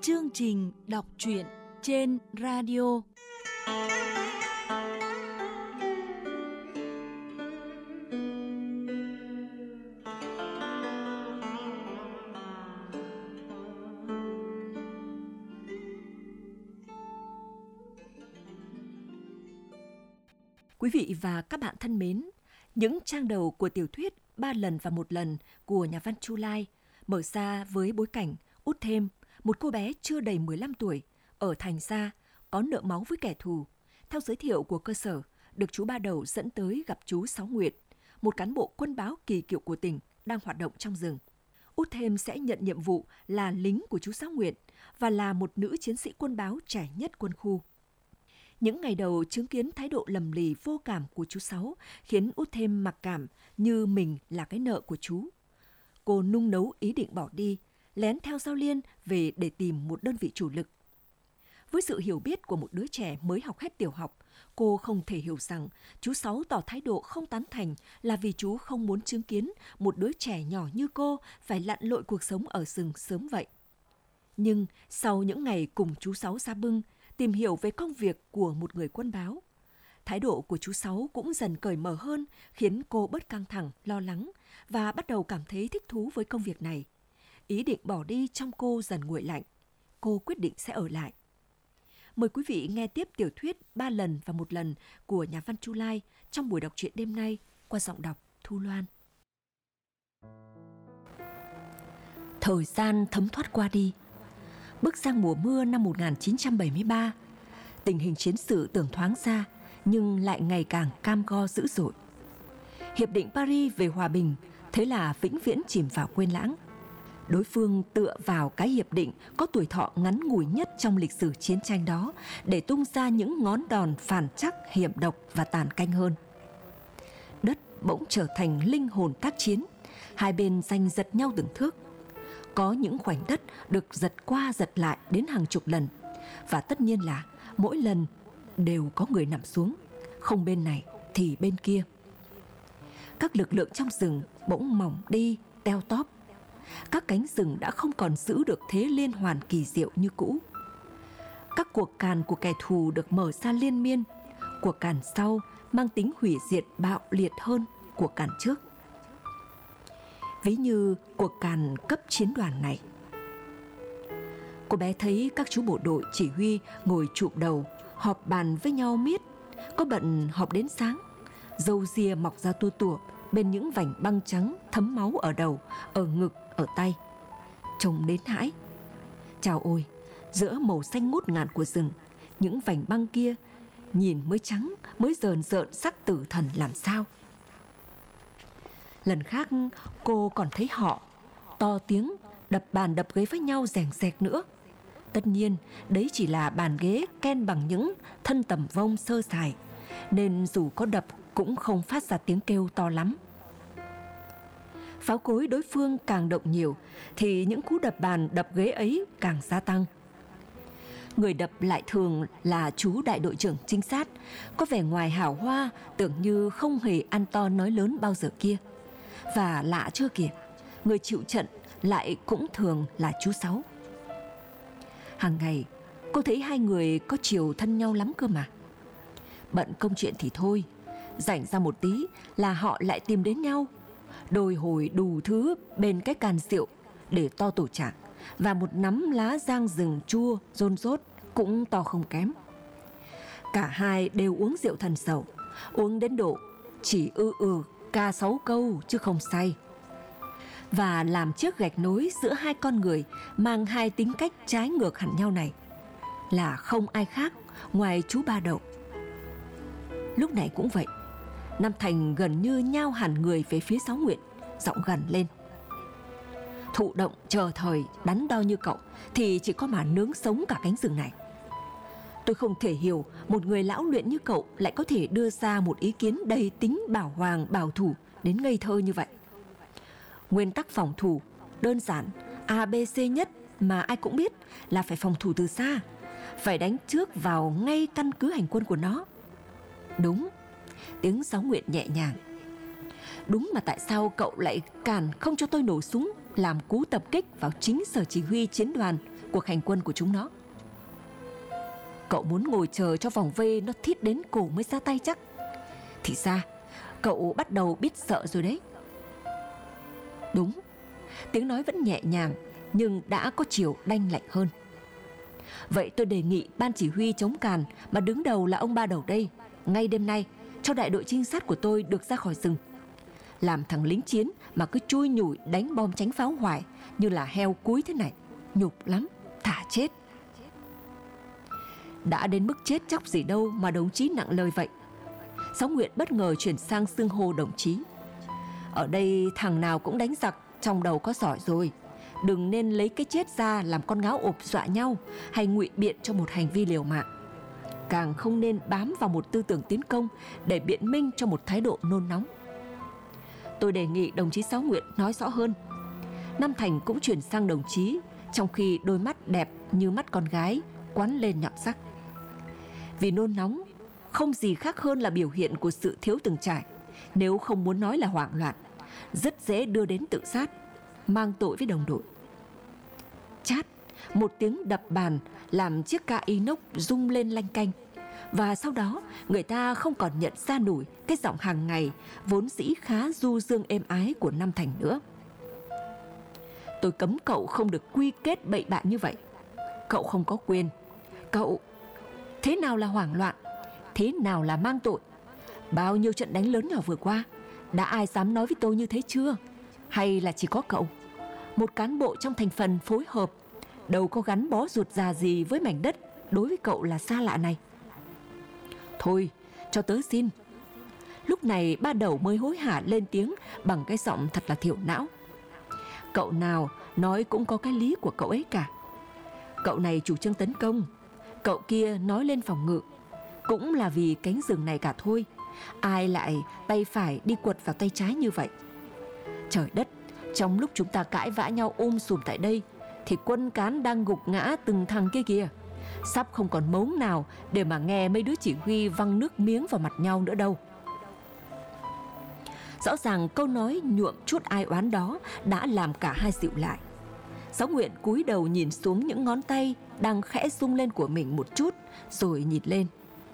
Chương trình đọc truyện trên radio. Quý vị và các bạn thân mến, những trang đầu của tiểu thuyết Ba lần và một lần của nhà văn Chu Lai mở ra với bối cảnh Út Thêm, một cô bé chưa đầy 15 tuổi, ở Thành Gia, có nợ máu với kẻ thù. Theo giới thiệu của cơ sở, được chú Ba Đầu dẫn tới gặp chú Sáu Nguyệt, một cán bộ quân báo kỳ cựu của tỉnh đang hoạt động trong rừng. Út Thêm sẽ nhận nhiệm vụ là lính của chú Sáu Nguyệt và là một nữ chiến sĩ quân báo trẻ nhất quân khu. Những ngày đầu chứng kiến thái độ lầm lì vô cảm của chú Sáu khiến Út Thêm mặc cảm như mình là cái nợ của chú. Cô nung nấu ý định bỏ đi, lén theo Giao Liên về để tìm một đơn vị chủ lực. Với sự hiểu biết của một đứa trẻ mới học hết tiểu học, cô không thể hiểu rằng chú Sáu tỏ thái độ không tán thành là vì chú không muốn chứng kiến một đứa trẻ nhỏ như cô phải lặn lội cuộc sống ở rừng sớm vậy. Nhưng sau những ngày cùng chú Sáu ra bưng, tìm hiểu về công việc của một người quân báo, thái độ của chú Sáu cũng dần cởi mở hơn, khiến cô bớt căng thẳng, lo lắng và bắt đầu cảm thấy thích thú với công việc này. Ý định bỏ đi trong cô dần nguội lạnh. Cô quyết định sẽ ở lại. Mời quý vị nghe tiếp tiểu thuyết Ba lần và một lần của nhà văn Chu Lai trong buổi đọc truyện đêm nay qua giọng đọc Thu Loan. Thời gian thấm thoát qua đi. Bước sang mùa mưa năm 1973, tình hình chiến sự tưởng thoáng ra nhưng lại ngày càng cam go dữ dội. Hiệp định Paris về hòa bình thế là vĩnh viễn chìm vào quên lãng. Đối phương tựa vào cái hiệp định có tuổi thọ ngắn ngủi nhất trong lịch sử chiến tranh đó để tung ra những ngón đòn phản trắc, hiểm độc và tàn canh hơn. Đất bỗng trở thành linh hồn tác chiến, hai bên giành giật nhau từng thước. Có những khoảnh đất được giật qua giật lại đến hàng chục lần, và tất nhiên là mỗi lần đều có người nằm xuống, không bên này thì bên kia. Các lực lượng trong rừng bỗng mỏng đi, teo tóp. Các cánh rừng đã không còn giữ được thế liên hoàn kỳ diệu như cũ. Các cuộc càn của kẻ thù được mở ra liên miên. Cuộc càn sau mang tính hủy diệt bạo liệt hơn cuộc càn trước. Ví như cuộc càn cấp chiến đoàn này. Cô bé thấy các chú bộ đội chỉ huy ngồi chụp đầu, họp bàn với nhau miết. Có bận họp đến sáng. Râu ria mọc ra tua tủa bên những vành băng trắng thấm máu ở đầu, ở ngực, ở tay. Trông đến hãi. Chào ôi, giữa màu xanh ngút ngàn của rừng, những vành băng kia nhìn mới trắng, mới rờn rợn sắc tử thần làm sao. Lần khác cô còn thấy họ to tiếng đập bàn đập ghế với nhau rèng rẹt nữa. Tất nhiên đấy chỉ là bàn ghế ken bằng những thân tầm vông sơ sài, nên dù có đập cũng không phát ra tiếng kêu to lắm. Pháo cối đối phương càng động nhiều thì những cú đập bàn đập ghế ấy càng gia tăng. Người đập lại thường là chú đại đội trưởng trinh sát, có vẻ ngoài hào hoa, tưởng như không hề ăn to nói lớn bao giờ kia. Và lạ chưa kìa, người chịu trận lại cũng thường là chú Sáu. Hàng ngày cô thấy hai người có chiều thân nhau lắm cơ mà. Bận công chuyện thì thôi, rảnh ra một tí là họ lại tìm đến nhau, đôi hồi đủ thứ bên cái can rượu để to tổ chạc, và một nắm lá giang rừng chua rôn rốt cũng to không kém. Cả hai đều uống rượu thần sầu, uống đến độ chỉ ca 6 câu chứ không say. Và làm chiếc gạch nối giữa hai con người mang hai tính cách trái ngược hẳn nhau này là không ai khác ngoài chú Ba Đậu. Lúc này cũng vậy, Nam Thành gần như nhao hẳn người về phía Sáu Nguyệt, giọng gần lên. Thụ động chờ thời đắn đo như cậu thì chỉ có mà nướng sống cả cánh rừng này. Tôi không thể hiểu một người lão luyện như cậu lại có thể đưa ra một ý kiến đầy tính bảo hoàng bảo thủ đến ngây thơ như vậy. Nguyên tắc phòng thủ đơn giản ABC nhất mà ai cũng biết là phải phòng thủ từ xa, phải đánh trước vào ngay căn cứ hành quân của nó. Đúng, tiếng Sáu Nguyệt nhẹ nhàng. Đúng mà tại sao cậu lại cản không cho tôi nổ súng làm cú tập kích vào chính sở chỉ huy chiến đoàn cuộc hành quân của chúng nó. Cậu muốn ngồi chờ cho vòng vây nó thít đến cổ mới ra tay chắc. Thì ra cậu bắt đầu biết sợ rồi đấy. Đúng, tiếng nói vẫn nhẹ nhàng nhưng đã có chiều đanh lạnh hơn. Vậy tôi đề nghị ban chỉ huy chống càn mà đứng đầu là ông Ba Đầu đây, ngay đêm nay cho đại đội trinh sát của tôi được ra khỏi rừng. Làm thằng lính chiến mà cứ chui nhủi đánh bom tránh pháo hoài như là heo cúi thế này, nhục lắm, thả chết. Đã đến mức chết chóc gì đâu mà đồng chí nặng lời vậy. Sáu Nguyện bất ngờ chuyển sang xưng hô đồng chí. Ở đây thằng nào cũng đánh giặc, trong đầu có giỏi rồi. Đừng nên lấy cái chết ra làm con ngáo ộp dọa nhau hay ngụy biện cho một hành vi liều mạng. Càng không nên bám vào một tư tưởng tiến công để biện minh cho một thái độ nôn nóng. Tôi đề nghị đồng chí Sáu Nguyện nói rõ hơn. Nam Thành cũng chuyển sang đồng chí, trong khi đôi mắt đẹp như mắt con gái quắn lên nhọn sắc. Vì nôn nóng không gì khác hơn là biểu hiện của sự thiếu từng trải, nếu không muốn nói là hoảng loạn, rất dễ đưa đến tự sát, mang tội với đồng đội. Chát, một tiếng đập bàn làm chiếc ca inox rung lên lanh canh. Và sau đó người ta không còn nhận ra nổi cái giọng hàng ngày vốn dĩ khá du dương êm ái của Nam Thành nữa. Tôi cấm cậu không được quy kết bậy bạ như vậy. Cậu không có quyền. Cậu, thế nào là hoảng loạn? Thế nào là mang tội? Bao nhiêu trận đánh lớn nhỏ vừa qua, đã ai dám nói với tôi như thế chưa? Hay là chỉ có cậu, một cán bộ trong thành phần phối hợp, đâu có gắn bó ruột già gì với mảnh đất đối với cậu là xa lạ này? Thôi, cho tớ xin. Lúc này Ba Đầu mới hối hả lên tiếng bằng cái giọng thật là thiểu não. Cậu nào nói cũng có cái lý của cậu ấy cả. Cậu này chủ trương tấn công, cậu kia nói lên phòng ngự, cũng là vì cánh rừng này cả thôi. Ai lại tay phải đi quật vào tay trái như vậy? Trời đất, trong lúc chúng ta cãi vã nhau sùm tại đây thì quân cán đang gục ngã từng thằng kia kìa. Sắp không còn mống nào để mà nghe mấy đứa chỉ huy văng nước miếng vào mặt nhau nữa đâu. Rõ ràng câu nói nhuộm chút ai oán đó đã làm cả hai dịu lại. Sáu Nguyện cúi đầu nhìn xuống những ngón tay đang khẽ rung lên của mình một chút, rồi nhìn lên.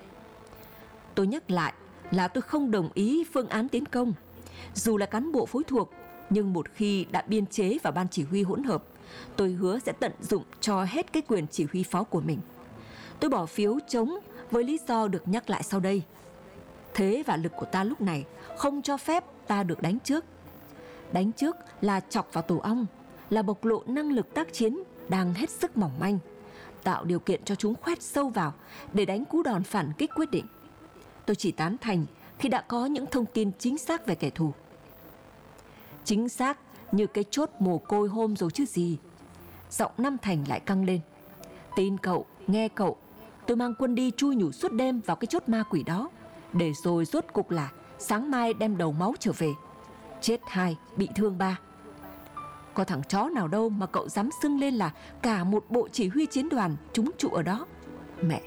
Tôi nhắc lại là tôi không đồng ý phương án tiến công. Dù là cán bộ phối thuộc, nhưng một khi đã biên chế vào ban chỉ huy hỗn hợp, tôi hứa sẽ tận dụng cho hết cái quyền chỉ huy phó của mình. Tôi bỏ phiếu chống với lý do được nhắc lại sau đây. Thế và lực của ta lúc này không cho phép ta được đánh trước. Đánh trước là chọc vào tổ ong, là bộc lộ năng lực tác chiến đang hết sức mỏng manh, tạo điều kiện cho chúng khoét sâu vào để đánh cú đòn phản kích quyết định. Tôi chỉ tán thành khi đã có những thông tin chính xác về kẻ thù. Chính xác như cái chốt mồ côi hôm rồi chứ gì. Giọng Nam Thành lại căng lên. Tin cậu, nghe cậu, tôi mang quân đi chui nhủ suốt đêm vào cái chốt ma quỷ đó, để rồi rốt cục là sáng mai đem đầu máu trở về. Chết 2, bị thương 3. Có thằng chó nào đâu mà cậu dám xưng lên là cả một bộ chỉ huy chiến đoàn trúng trụ ở đó. Mẹ,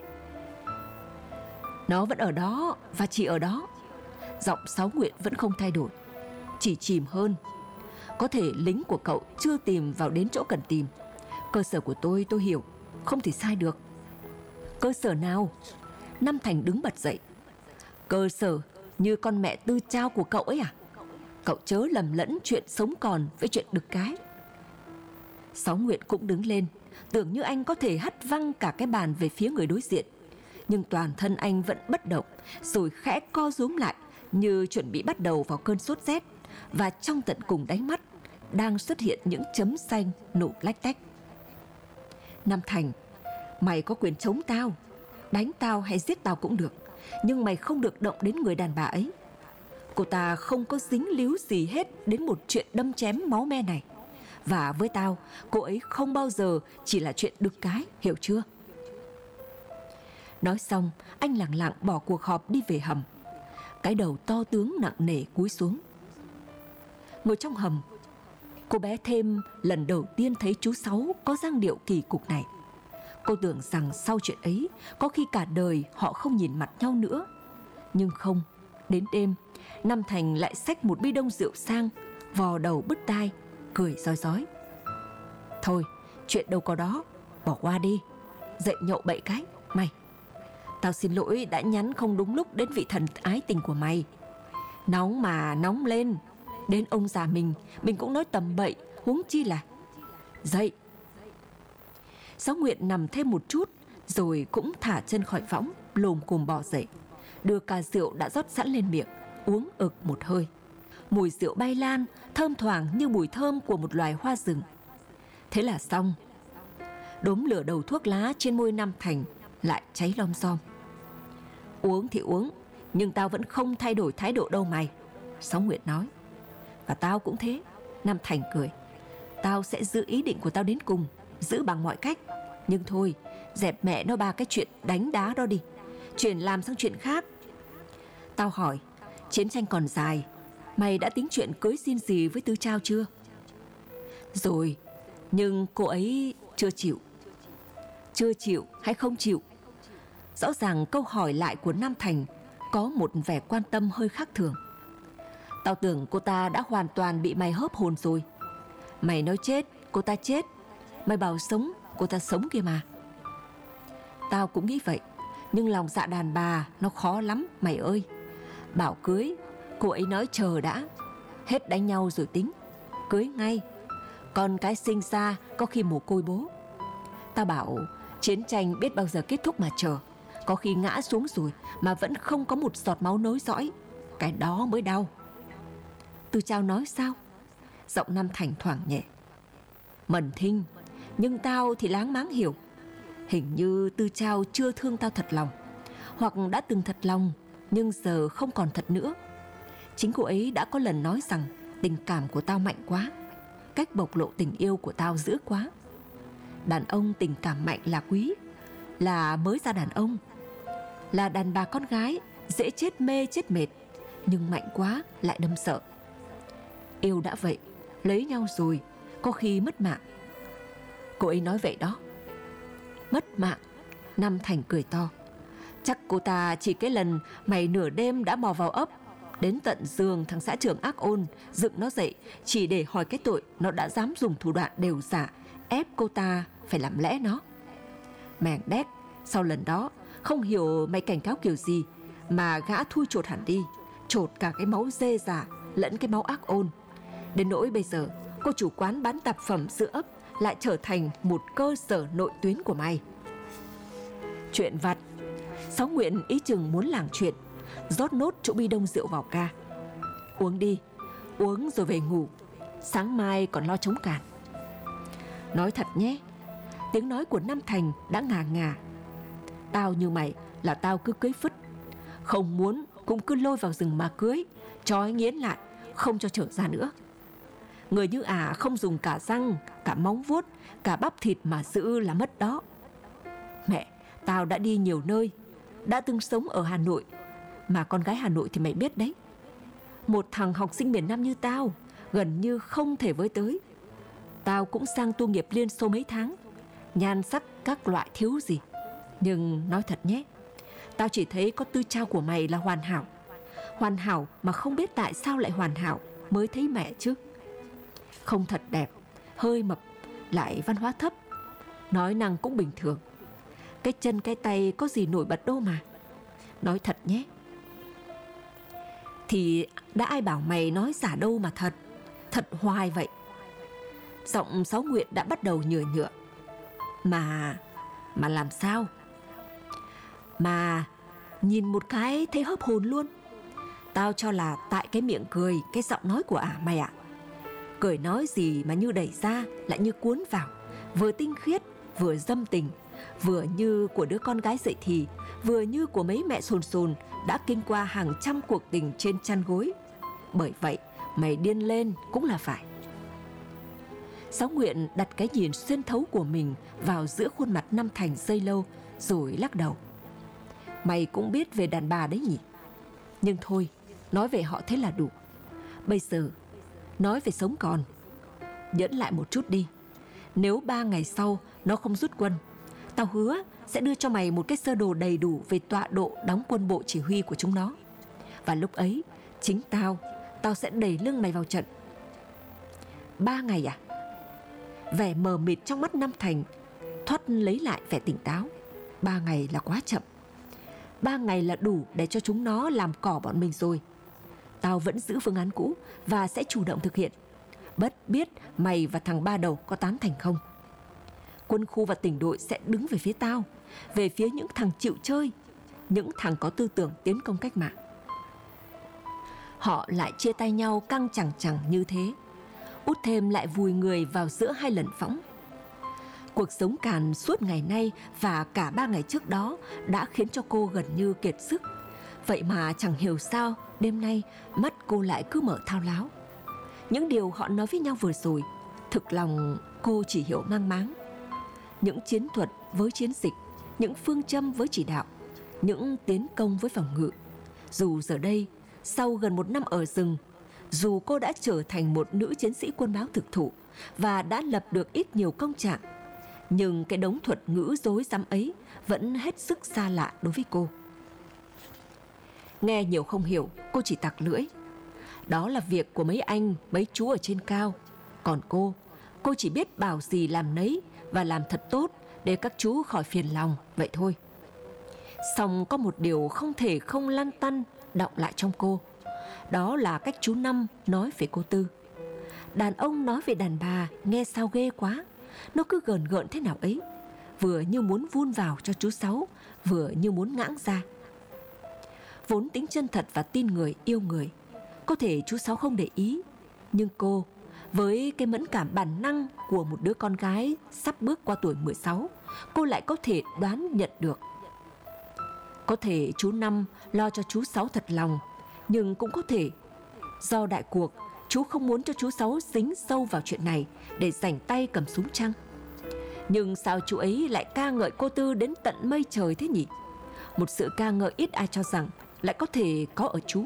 nó vẫn ở đó và chỉ ở đó. Giọng Sáu Nguyện vẫn không thay đổi, chỉ chìm hơn. Có thể lính của cậu chưa tìm vào đến chỗ cần tìm. Cơ sở của tôi hiểu, không thể sai được. Cơ sở nào? Nam Thành đứng bật dậy. Cơ sở như con mẹ Tư Trao của cậu ấy à? Cậu chớ lầm lẫn chuyện sống còn với chuyện đực cái. Sáu Nguyện cũng đứng lên, tưởng như anh có thể hất văng cả cái bàn về phía người đối diện. Nhưng toàn thân anh vẫn bất động, rồi khẽ co rúm lại như chuẩn bị bắt đầu vào cơn sốt rét. Và trong tận cùng đáy mắt đang xuất hiện những chấm xanh nổ lách tách. Nam Thành, mày có quyền chống tao, đánh tao hay giết tao cũng được, nhưng mày không được động đến người đàn bà ấy. Cô ta không có dính líu gì hết đến một chuyện đâm chém máu me này. Và với tao, cô ấy không bao giờ chỉ là chuyện đực cái, hiểu chưa? Nói xong, anh lẳng lặng bỏ cuộc họp đi về hầm. Cái đầu to tướng nặng nề cúi xuống. Ngồi trong hầm, cô bé Thêm lần đầu tiên thấy chú Sáu có dáng điệu kỳ cục này. Cô tưởng rằng sau chuyện ấy có khi cả đời họ không nhìn mặt nhau nữa. Nhưng không, đến đêm Nam Thành lại xách một bi đông rượu sang, vò đầu bứt tai, cười rói rói. Thôi, chuyện đâu có đó, Bỏ qua đi, dậy nhậu bậy cái. Mày, tao xin lỗi đã nhắn không đúng lúc đến vị thần ái tình của mày. Nóng mà nóng lên, đến ông già mình cũng nói tầm bậy, huống chi là. Dậy. Sáu Nguyện nằm thêm một chút rồi cũng thả chân khỏi võng, lồm cồm bò dậy, đưa ca rượu đã rót sẵn lên miệng, uống ực một hơi. Mùi rượu bay lan, thơm thoảng như mùi thơm của một loài hoa rừng. Thế là xong. Đốm lửa đầu thuốc lá trên môi Nam Thành lại cháy lom rom. Uống thì uống, nhưng tao vẫn không thay đổi thái độ đâu mày, Sáu Nguyện nói. Và tao cũng thế, Nam Thành cười. Tao sẽ giữ ý định của tao đến cùng, giữ bằng mọi cách. Nhưng thôi, dẹp mẹ nó ba cái chuyện đánh đá đó đi, chuyển làm sang chuyện khác. Tao hỏi, chiến tranh còn dài, mày đã tính chuyện cưới xin gì với Tư Trao chưa? Rồi, nhưng cô ấy chưa chịu. Chưa chịu hay không chịu? Rõ ràng câu hỏi lại của Nam Thành có một vẻ quan tâm hơi khác thường. Tao tưởng cô ta đã hoàn toàn bị mày hớp hồn rồi. Mày nói chết, cô ta chết. Mày bảo sống, cô ta sống kia mà. Tao cũng nghĩ vậy, nhưng lòng dạ đàn bà nó khó lắm mày ơi. Bảo cưới, cô ấy nói chờ đã, hết đánh nhau rồi tính, cưới ngay. Con cái sinh ra có khi mồ côi bố. Tao bảo chiến tranh biết bao giờ kết thúc mà chờ. Có khi ngã xuống rồi mà vẫn không có một giọt máu nối dõi. Cái đó mới đau. Tư Trao nói sao? Giọng Nam Thành thoảng nhẹ. Mẩn thinh, nhưng tao thì láng máng hiểu. Hình như Tư Trao chưa thương tao thật lòng, hoặc đã từng thật lòng nhưng giờ không còn thật nữa. Chính cô ấy đã có lần nói rằng tình cảm của tao mạnh quá, cách bộc lộ tình yêu của tao dữ quá. Đàn ông tình cảm mạnh là quý, là mới ra đàn ông, là đàn bà con gái dễ chết mê chết mệt, nhưng mạnh quá lại đâm sợ. Yêu đã vậy, lấy nhau rồi có khi mất mạng. Cô ấy nói vậy đó. Mất mạng? Nam Thành cười to. Chắc cô ta chỉ cái lần mày nửa đêm đã mò vào ấp, đến tận giường thằng xã trưởng ác ôn, dựng nó dậy chỉ để hỏi cái tội nó đã dám dùng thủ đoạn đều giả ép cô ta phải làm lẽ nó. Mèng đét, sau lần đó không hiểu mày cảnh cáo kiểu gì mà gã thui chột hẳn đi, chột cả cái máu dê già lẫn cái máu ác ôn. Đến nỗi bây giờ cô chủ quán bán tạp phẩm sữa ấp lại trở thành một cơ sở nội tuyến của mày. Chuyện vặt. Sáu Nguyện ý chừng muốn làng chuyện, rót nốt chỗ bi đông rượu vào ca. Uống đi, uống rồi về ngủ, sáng mai còn lo chống cản. Nói thật nhé, tiếng nói của Nam Thành đã ngà ngà. Tao như mày là tao cứ cưới phứt, không muốn cũng cứ lôi vào rừng mà cưới, trói nghiến lại, không cho trở ra nữa. Người như không dùng cả răng, cả móng vuốt, cả bắp thịt mà giữ là mất đó. Mẹ, tao đã đi nhiều nơi, đã từng sống ở Hà Nội, mà con gái Hà Nội thì mày biết đấy. Một thằng học sinh miền Nam như tao gần như không thể với tới. Tao cũng sang tu nghiệp Liên Xô mấy tháng, nhan sắc các loại thiếu gì. Nhưng nói thật nhé, tao chỉ thấy có Tư Trao của mày là hoàn hảo. Hoàn hảo mà không biết tại sao lại hoàn hảo mới thấy mẹ chứ. Không thật đẹp, hơi mập, lại văn hóa thấp, nói năng cũng bình thường. Cái chân cái tay có gì nổi bật đâu mà. Nói thật nhé. Thì đã ai bảo mày nói giả đâu mà thật. Thật hoài vậy. Giọng Sáu Nguyện đã bắt đầu nhựa nhựa. Mà làm sao? Mà nhìn một cái thấy hớp hồn luôn. Tao cho là tại cái miệng cười, cái giọng nói của mày ạ. Cười nói gì mà như đẩy ra lại như cuốn vào, vừa tinh khiết vừa dâm tình, vừa như của đứa con gái dậy thì, vừa như của mấy mẹ sồn sồn đã kinh qua hàng trăm cuộc tình trên chăn gối. Bởi vậy mày điên lên cũng là phải. Sáu Nguyện đặt cái nhìn xuyên thấu của mình vào giữa khuôn mặt Nam Thành giây lâu rồi lắc đầu. Mày cũng biết về đàn bà đấy nhỉ? Nhưng thôi, nói về họ thế là đủ. Bây giờ nói về sống còn. Nhẫn lại một chút đi. Nếu 3 ngày sau nó không rút quân, tao hứa sẽ đưa cho mày một cái sơ đồ đầy đủ về tọa độ đóng quân bộ chỉ huy của chúng nó. Và lúc ấy chính tao sẽ đẩy lưng mày vào trận. 3 ngày à? Vẻ mờ mịt trong mắt Nam Thành thoắt lấy lại vẻ tỉnh táo. 3 ngày là quá chậm. 3 ngày là đủ để cho chúng nó làm cỏ bọn mình rồi. Tao vẫn giữ phương án cũ và sẽ chủ động thực hiện, bất biết mày và thằng Ba Đầu có tán thành không. Quân khu và tỉnh đội sẽ đứng về phía tao, về phía những thằng chịu chơi, những thằng có tư tưởng tiến công cách mạng. Họ lại chia tay nhau căng chẳng chẳng như thế. Út Thêm lại vùi người vào giữa 2 lần phóng. Cuộc sống càn suốt ngày nay và cả 3 ngày trước đó đã khiến cho cô gần như kiệt sức. Vậy mà chẳng hiểu sao đêm nay mắt cô lại cứ mở thao láo. Những điều họ nói với nhau vừa rồi, thực lòng cô chỉ hiểu mang máng. Những chiến thuật với chiến dịch, những phương châm với chỉ đạo, những tiến công với phòng ngự. Dù giờ đây, sau gần 1 năm ở rừng, dù cô đã trở thành một nữ chiến sĩ quân báo thực thụ và đã lập được ít nhiều công trạng, nhưng cái đống thuật ngữ rối rắm ấy vẫn hết sức xa lạ đối với cô. Nghe nhiều không hiểu, cô chỉ tặc lưỡi. Đó là việc của mấy anh, mấy chú ở trên cao. Còn cô chỉ biết bảo gì làm nấy và làm thật tốt để các chú khỏi phiền lòng, vậy thôi. Song có một điều không thể không lăn tăn đọng lại trong cô. Đó là cách chú Năm nói về cô Tư. Đàn ông nói về đàn bà nghe sao ghê quá. Nó cứ gờn gợn thế nào ấy, vừa như muốn vun vào cho chú Sáu, vừa như muốn ngãng ra. Vốn tính chân thật và tin người, yêu người, có thể chú Sáu không để ý, nhưng cô, với cái mẫn cảm bản năng của một đứa con gái sắp bước qua tuổi 16, cô lại có thể đoán nhận được. Có thể chú Năm lo cho chú Sáu thật lòng, nhưng cũng có thể do đại cuộc, chú không muốn cho chú Sáu dính sâu vào chuyện này để rảnh tay cầm súng chăng. Nhưng sao chú ấy lại ca ngợi cô Tư đến tận mây trời thế nhỉ? Một sự ca ngợi ít ai cho rằng lại có thể có ở chú.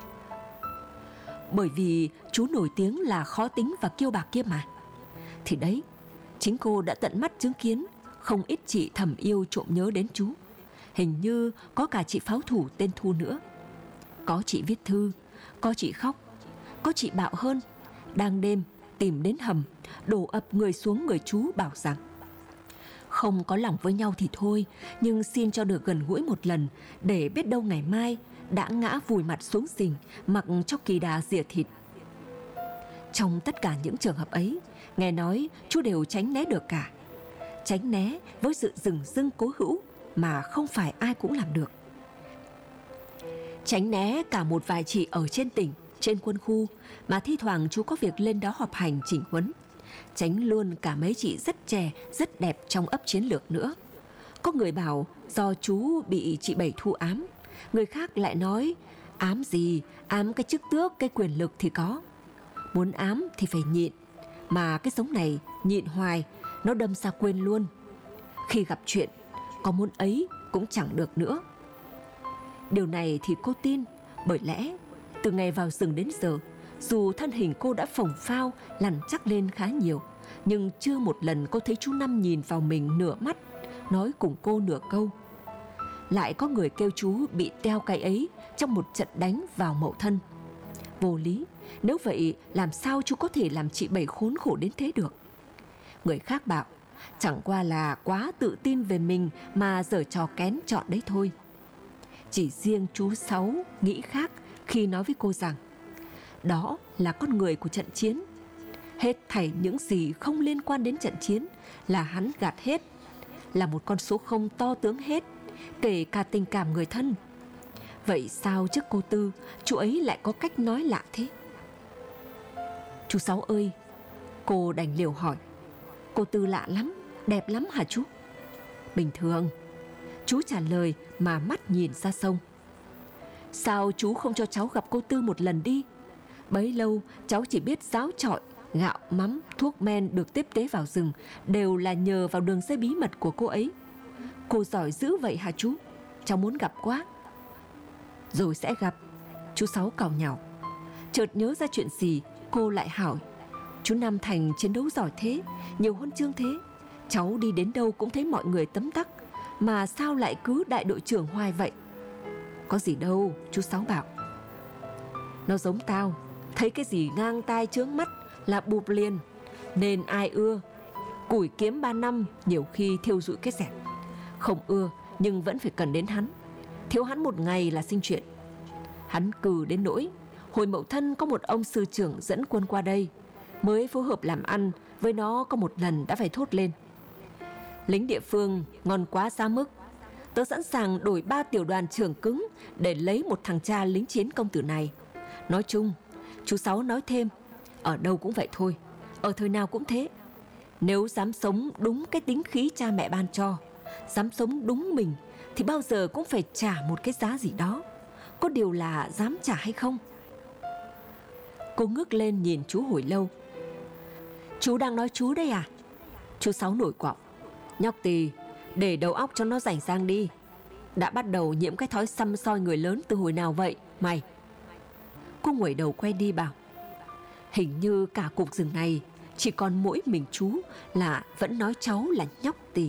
Bởi vì chú nổi tiếng là khó tính và kiêu bạc kia mà. Thì đấy, chính cô đã tận mắt chứng kiến không ít chị thầm yêu trộm nhớ đến chú. Hình như có cả chị pháo thủ tên Thu nữa. Có chị viết thư, có chị khóc, có chị bạo hơn, đang đêm tìm đến hầm, đổ ập người xuống người chú bảo rằng không có lòng với nhau thì thôi, nhưng xin cho được gần gũi một lần, để biết đâu ngày mai đã ngã vùi mặt xuống sình, mặc cho kỳ đà rỉa thịt. Trong tất cả những trường hợp ấy, nghe nói chú đều tránh né được cả. Tránh né với sự dửng dưng cố hữu mà không phải ai cũng làm được. Tránh né cả một vài chị ở trên tỉnh, trên quân khu mà thi thoảng chú có việc lên đó họp hành chỉnh huấn. Tránh luôn cả mấy chị rất trẻ, rất đẹp trong ấp chiến lược nữa. Có người bảo do chú bị chị Bảy Thu ám. Người khác lại nói ám gì, ám cái chức tước, cái quyền lực thì có. Muốn ám thì phải nhịn, mà cái sống này nhịn hoài, nó đâm ra quên luôn. Khi gặp chuyện, có muốn ấy cũng chẳng được nữa. Điều này thì cô tin, bởi lẽ từ ngày vào rừng đến giờ, dù thân hình cô đã phồng phao, lằn chắc lên khá nhiều, nhưng chưa một lần cô thấy chú Năm nhìn vào mình nửa mắt, nói cùng cô nửa câu. Lại có người kêu chú bị teo cái ấy trong một trận đánh vào Mậu Thân. Vô lý, nếu vậy làm sao chú có thể làm chị Bảy khốn khổ đến thế được? Người khác bảo chẳng qua là quá tự tin về mình mà giở trò kén chọn đấy thôi. Chỉ riêng chú Sáu nghĩ khác khi nói với cô rằng đó là con người của trận chiến. Hết thảy những gì không liên quan đến trận chiến là hắn gạt hết, là một con số không to tướng hết, kể cả tình cảm người thân. Vậy sao trước cô Tư, chú ấy lại có cách nói lạ thế? Chú Sáu ơi, cô đành liều hỏi. Cô Tư lạ lắm, đẹp lắm hả chú? Bình thường, chú trả lời mà mắt nhìn ra sông. Sao chú không cho cháu gặp cô Tư một lần đi? Bấy lâu cháu chỉ biết giáo chọi, gạo, mắm, thuốc men được tiếp tế vào rừng đều là nhờ vào đường dây bí mật của cô ấy. Cô giỏi dữ vậy hả chú? Cháu muốn gặp quá. Rồi sẽ gặp. Chú Sáu càu nhàu. Chợt nhớ ra chuyện gì, cô lại hỏi. Chú Nam Thành chiến đấu giỏi thế, nhiều huân chương thế, cháu đi đến đâu cũng thấy mọi người tấm tắc, mà sao lại cứ đại đội trưởng hoài vậy? Có gì đâu, chú Sáu bảo. Nó giống tao, thấy cái gì ngang tai chướng mắt là bụp liền, nên ai ưa. Củi kiếm 3 năm nhiều khi thiêu rụi cái dẹt. Không ưa nhưng vẫn phải cần đến hắn. Thiếu hắn một ngày là sinh chuyện. Hắn cừ đến nỗi hồi Mậu Thân có một ông sư trưởng dẫn quân qua đây, mới phối hợp làm ăn với nó có một lần đã phải thốt lên: lính địa phương ngon quá giá mức. Tớ sẵn sàng đổi 3 tiểu đoàn trưởng cứng để lấy một thằng cha lính chiến công tử này. Nói chung, chú Sáu nói thêm, ở đâu cũng vậy thôi, ở thời nào cũng thế. Nếu dám sống đúng cái tính khí cha mẹ ban cho, dám sống đúng mình, thì bao giờ cũng phải trả một cái giá gì đó. Có điều là dám trả hay không. Cô ngước lên nhìn chú hồi lâu. Chú đang nói chú đây à? Chú Sáu nổi quạo. Nhóc tì, để đầu óc cho nó rảnh rang đi. Đã bắt đầu nhiễm cái thói săm soi người lớn từ hồi nào vậy mày? Cô nguẩy đầu quay đi bảo: hình như cả cục rừng này chỉ còn mỗi mình chú là vẫn nói cháu là nhóc tì.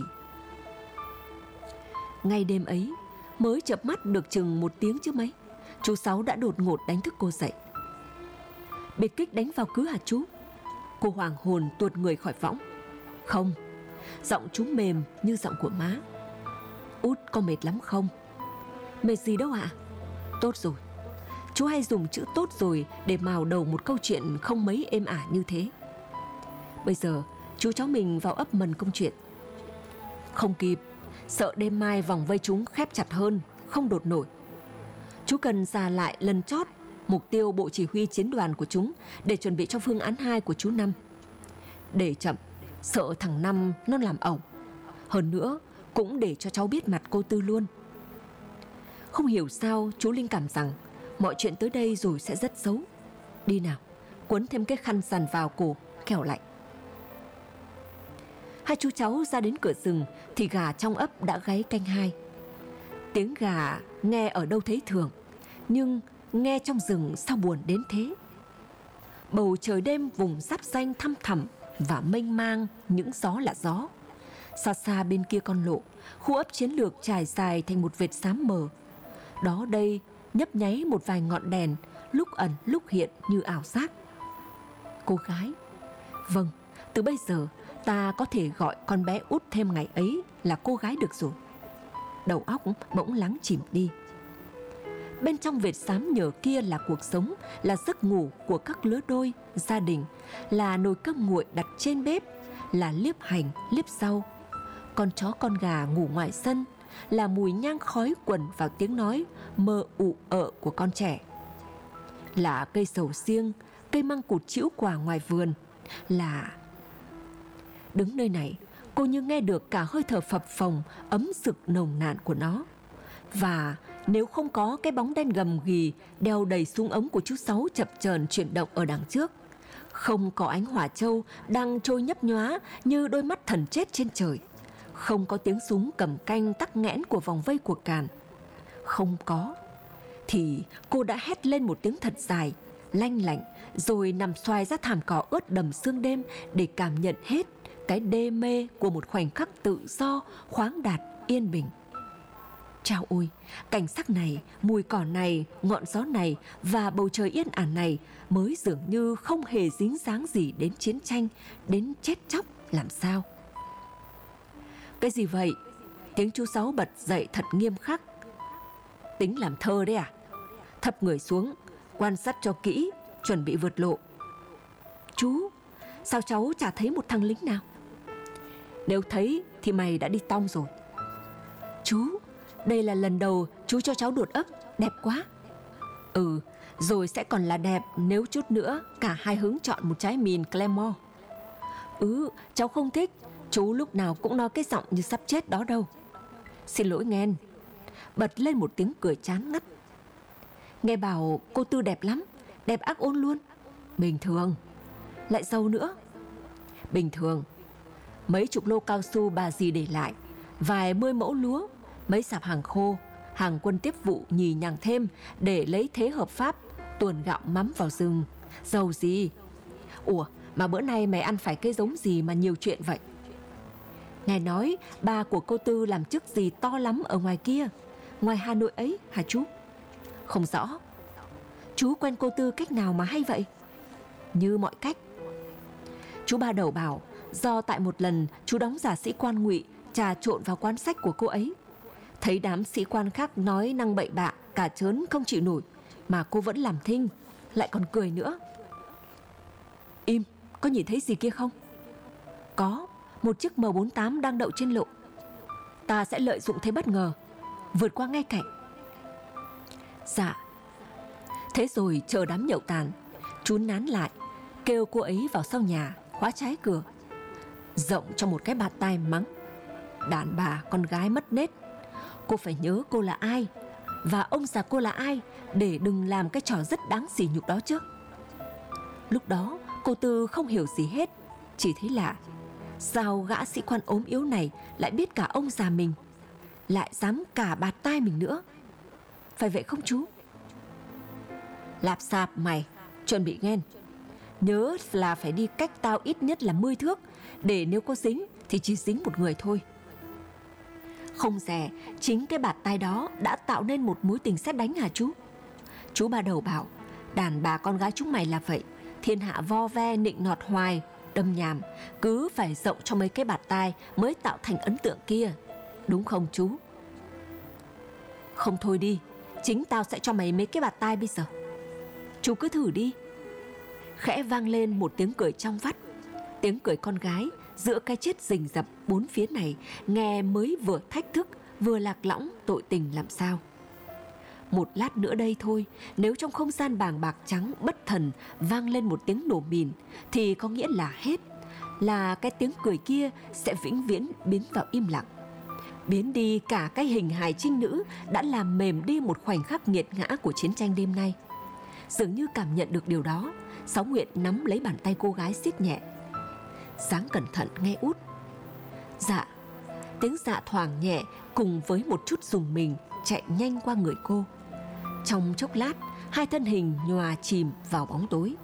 Ngay đêm ấy, mới chợp mắt được chừng 1 tiếng chứ mấy, chú Sáu đã đột ngột đánh thức cô dậy. Biệt kích đánh vào cứ hả chú? Cô hoàng hồn tuột người khỏi võng. Không, giọng chú mềm như giọng của má. Út có mệt lắm không? Mệt gì đâu ạ? Tốt rồi. Chú hay dùng chữ tốt rồi để mào đầu một câu chuyện không mấy êm ả như thế. Bây giờ chú cháu mình vào ấp mần công chuyện. Không kịp, sợ đêm mai vòng vây chúng khép chặt hơn, không đột nổi. Chú cần ra lại lần chót mục tiêu bộ chỉ huy chiến đoàn của chúng để chuẩn bị cho phương án 2 của chú Năm. Để chậm, sợ thằng Năm nó làm ẩu. Hơn nữa, cũng để cho cháu biết mặt cô Tư luôn. Không hiểu sao chú linh cảm rằng mọi chuyện tới đây rồi sẽ rất xấu. Đi nào, quấn thêm cái khăn dằn vào cổ, kẻo lạnh. Hai chú cháu ra đến cửa rừng thì gà trong ấp đã gáy canh 2. Tiếng gà nghe ở đâu thấy thường, nhưng nghe trong rừng sao buồn đến thế. Bầu trời đêm vùng giáp ranh thăm thẳm và mênh mang những gió là gió. Xa xa bên kia con lộ, khu ấp chiến lược trải dài thành một vệt xám mờ. Đó đây nhấp nháy một vài ngọn đèn, lúc ẩn lúc hiện như ảo giác. Cô gái. Vâng, từ bây giờ ta có thể gọi con bé út thêm ngày ấy là cô gái được rồi. Đầu óc bỗng lắng chìm đi. Bên trong vệt xám nhờ kia là cuộc sống, là giấc ngủ của các lứa đôi, gia đình, là nồi cơm nguội đặt trên bếp, là liếp hành, liếp rau. Con chó con gà ngủ ngoài sân, là mùi nhang khói quẩn vào tiếng nói mơ ụ ợ của con trẻ. Là cây sầu riêng, cây măng cụt chĩu quả ngoài vườn, là... Đứng nơi này, cô như nghe được cả hơi thở phập phồng, ấm sực nồng nàn của nó. Và nếu không có cái bóng đen gầm ghì đeo đầy súng ống của chú Sáu chập chờn chuyển động ở đằng trước, không có ánh hỏa châu đang trôi nhấp nhóa như đôi mắt thần chết trên trời, không có tiếng súng cầm canh tắc nghẽn của vòng vây của càn, không có, thì cô đã hét lên một tiếng thật dài, lanh lảnh, rồi nằm xoài ra thảm cỏ ướt đầm sương đêm để cảm nhận hết cái đê mê của một khoảnh khắc tự do, khoáng đạt, yên bình. Chao ôi, cảnh sắc này, mùi cỏ này, ngọn gió này và bầu trời yên ả này mới dường như không hề dính dáng gì đến chiến tranh, đến chết chóc làm sao. Cái gì vậy? Tiếng chú Sáu bật dậy thật nghiêm khắc. Tính làm thơ đấy à? Thấp người xuống, quan sát cho kỹ, chuẩn bị vượt lộ. Chú, sao cháu chả thấy một thằng lính nào? Nếu thấy thì mày đã đi tong rồi. Chú, đây là lần đầu chú cho cháu đột ấp, đẹp quá. Ừ, rồi sẽ còn là đẹp nếu chút nữa cả hai hướng chọn một trái mìn Claymore. Cháu không thích, chú lúc nào cũng nói cái giọng như sắp chết đó đâu. Xin lỗi nghen. Bật lên một tiếng cười chán ngắt. Nghe bảo cô Tư đẹp lắm, đẹp ác ôn luôn. Bình thường. Lại giàu nữa. Bình thường. Mấy chục lô cao su bà dì để lại, vài 10 mẫu lúa, mấy sạp hàng khô, hàng quân tiếp vụ nhì nhằng thêm để lấy thế hợp pháp tuồn gạo mắm vào rừng. Giàu gì? Ủa, mà bữa nay mày ăn phải cái giống gì mà nhiều chuyện vậy? Nghe nói ba của cô Tư làm chức gì to lắm ở ngoài kia, ngoài Hà Nội ấy hả chú? Không rõ. Chú quen cô Tư cách nào mà hay vậy? Như mọi cách. Chú Ba Đầu bảo do tại một lần chú đóng giả sĩ quan ngụy trà trộn vào quán sách của cô ấy. Thấy đám sĩ quan khác nói năng bậy bạ, cả trớn không chịu nổi, mà cô vẫn làm thinh, lại còn cười nữa. Im, có nhìn thấy gì kia không? Có, một chiếc M48 đang đậu trên lộ. Ta sẽ lợi dụng thế bất ngờ, vượt qua ngay cạnh. Dạ. Thế rồi chờ đám nhậu tàn, chú nán lại, kêu cô ấy vào sau nhà, khóa trái cửa, rộng cho một cái bạt tai mắng: đàn bà con gái mất nết, cô phải nhớ cô là ai và ông già cô là ai, để đừng làm cái trò rất đáng sỉ nhục đó chứ. Lúc đó cô Tư không hiểu gì hết, chỉ thấy lạ, sao gã sĩ quan ốm yếu này lại biết cả ông già mình, lại dám cả bạt tai mình nữa. Phải vậy không chú? Lạp xạp mày, chuẩn bị ghen. Nhớ là phải đi cách tao ít nhất là 10 thước, để nếu có dính thì chỉ dính một người thôi. Không dè, chính cái bạt tai đó đã tạo nên một mối tình sét đánh hả chú? Chú Ba Đầu bảo, đàn bà con gái chúng mày là vậy, thiên hạ vo ve nịnh nọt hoài, đâm nhàm, cứ phải rộng cho mấy cái bạt tai mới tạo thành ấn tượng kia, đúng không chú? Không thôi đi, chính tao sẽ cho mày mấy cái bạt tai bây giờ. Chú cứ thử đi. Khẽ vang lên một tiếng cười trong vắt, tiếng cười con gái giữa cái chết rình rập bốn phía này, nghe mới vừa thách thức vừa lạc lõng tội tình làm sao. Một lát nữa đây thôi, nếu trong không gian bàng bạc trắng bất thần vang lên một tiếng nổ mìn, thì có nghĩa là hết, là cái tiếng cười kia sẽ vĩnh viễn biến vào im lặng, biến đi cả cái hình hài trinh nữ đã làm mềm đi một khoảnh khắc nghiệt ngã của chiến tranh đêm nay. Dường như cảm nhận được điều đó, Sáu Nguyệt nắm lấy bàn tay cô gái siết nhẹ. Dáng cẩn thận nghe út. Dạ. Tiếng dạ thoảng nhẹ cùng với một chút rùng mình chạy nhanh qua người cô. Trong chốc lát, hai thân hình nhòa chìm vào bóng tối.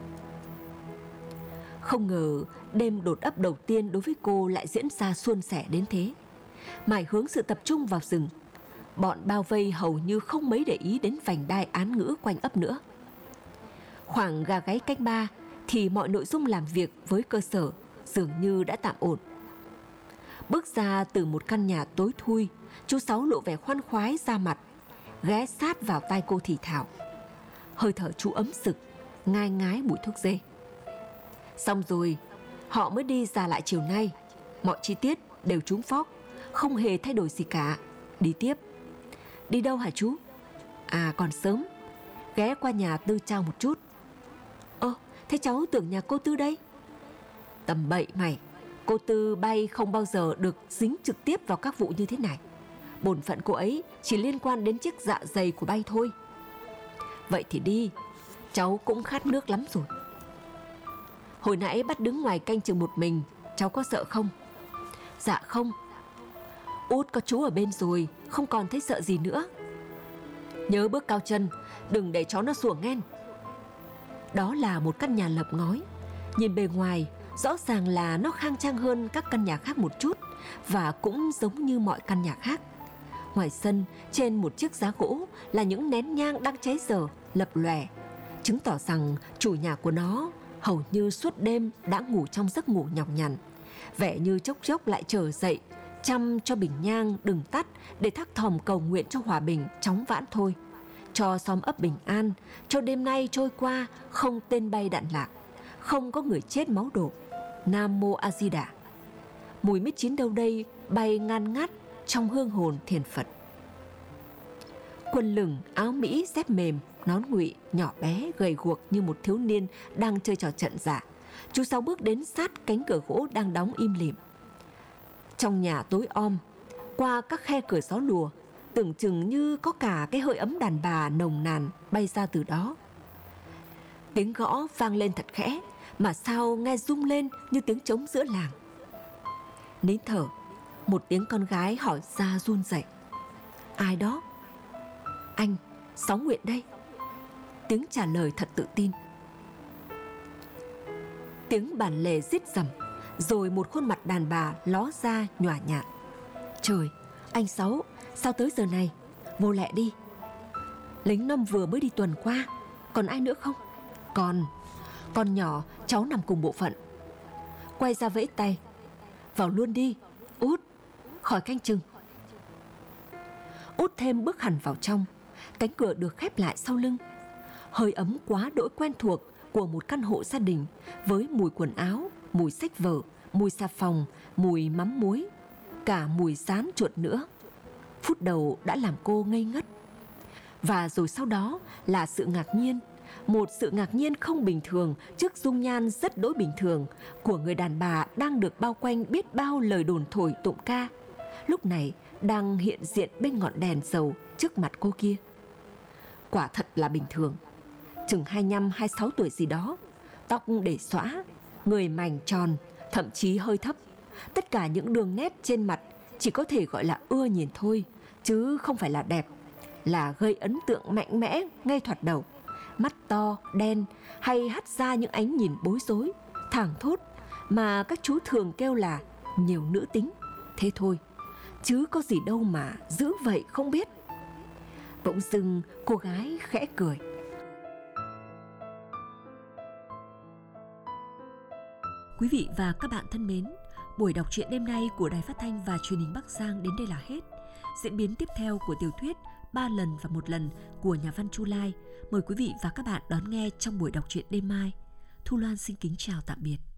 Không ngờ đêm đột ấp đầu tiên đối với cô lại diễn ra suôn sẻ đến thế. Mải hướng sự tập trung vào rừng, bọn bao vây hầu như không mấy để ý đến vành đai án ngữ quanh ấp nữa. Khoảng gà gáy canh 3 thì mọi nội dung làm việc với cơ sở dường như đã tạm ổn. Bước ra từ một căn nhà tối thui, chú Sáu lộ vẻ khoan khoái ra mặt, ghé sát vào tai cô thì thào. Hơi thở chú ấm sực, ngai ngái mùi thuốc dê. Xong rồi, họ mới đi ra lại chiều nay. Mọi chi tiết đều trúng phóc, không hề thay đổi gì cả. Đi tiếp. Đi đâu hả chú? À, còn sớm, ghé qua nhà Tư Trao một chút. Thế cháu tưởng nhà cô Tư đây. Tầm bậy mày, cô Tư bay không bao giờ được dính trực tiếp vào các vụ như thế này. Bổn phận cô ấy chỉ liên quan đến chiếc dạ dày của bay thôi. Vậy thì đi, cháu cũng khát nước lắm rồi. Hồi nãy bắt đứng ngoài canh chừng một mình, cháu có sợ không? Dạ không. Út có chú ở bên rồi, không còn thấy sợ gì nữa. Nhớ bước cao chân, đừng để chó nó sủa nghen. Đó là một căn nhà lợp ngói. Nhìn bề ngoài, rõ ràng là nó khang trang hơn các căn nhà khác một chút, và cũng giống như mọi căn nhà khác. Ngoài sân, trên một chiếc giá gỗ là những nén nhang đang cháy dở, lập lòe, chứng tỏ rằng chủ nhà của nó hầu như suốt đêm đã ngủ trong giấc ngủ nhọc nhằn, vẻ như chốc chốc lại trở dậy, chăm cho bình nhang đừng tắt để thắc thòm cầu nguyện cho hòa bình chóng vãn thôi, cho xóm ấp bình an, cho đêm nay trôi qua không tên bay đạn lạc, không có người chết máu đổ. Nam Mô A Di Đà. Mùi mít chín đâu đây bay ngan ngát trong hương hồn thiền Phật. Quần lửng, áo Mỹ, dép mềm, nón ngụy, nhỏ bé, gầy guộc như một thiếu niên đang chơi trò trận giả, chú Sáu bước đến sát cánh cửa gỗ đang đóng im lìm. Trong nhà tối om, qua các khe cửa gió lùa, tưởng chừng như có cả cái hơi ấm đàn bà nồng nàn bay ra từ đó. Tiếng gõ vang lên thật khẽ, mà sao nghe rung lên như tiếng trống giữa làng. Nín thở, một tiếng con gái hỏi ra run rẩy. Ai đó? Anh, Sáu Nguyện đây. Tiếng trả lời thật tự tin. Tiếng bản lề rít rầm, rồi một khuôn mặt đàn bà ló ra nhòa nhạt. Trời, anh Sáu, sao tới giờ này? Vô lẹ đi. Lính Năm vừa mới đi tuần qua. Còn ai nữa không? Con nhỏ, cháu nằm cùng bộ phận. quay ra vẫy tay. Vào luôn đi, Út, khỏi canh chừng. Út thêm bước hẳn vào trong. Cánh cửa được khép lại sau lưng. Hơi ấm quá đỗi quen thuộc của một căn hộ gia đình, với mùi quần áo, mùi sách vở, mùi xà phòng, mùi mắm muối, cả mùi rán chuột nữa. Phút đầu đã làm cô ngây ngất. Và rồi sau đó là sự ngạc nhiên, một sự ngạc nhiên không bình thường trước dung nhan rất đỗi bình thường của người đàn bà đang được bao quanh biết bao lời đồn thổi tụng ca, lúc này đang hiện diện bên ngọn đèn dầu trước mặt cô kia. Quả thật là bình thường, chừng 25-26 tuổi gì đó, tóc để xõa, người mảnh tròn, thậm chí hơi thấp. Tất cả những đường nét trên mặt chỉ có thể gọi là ưa nhìn thôi, chứ không phải là đẹp, là gây ấn tượng mạnh mẽ ngay thoạt đầu. Mắt to, đen hay hắt ra những ánh nhìn bối rối, thảng thốt mà các chú thường kêu là nhiều nữ tính. Thế thôi, chứ có gì đâu mà dữ vậy không biết. Bỗng dưng cô gái khẽ cười. Quý vị và các bạn thân mến, buổi đọc truyện đêm nay của Đài Phát thanh và Truyền hình Bắc Giang đến đây là hết. Diễn biến tiếp theo của tiểu thuyết 3 lần và 1 lần của nhà văn Chu Lai mời quý vị và các bạn đón nghe trong buổi đọc truyện đêm mai. Thu Loan xin kính chào tạm biệt.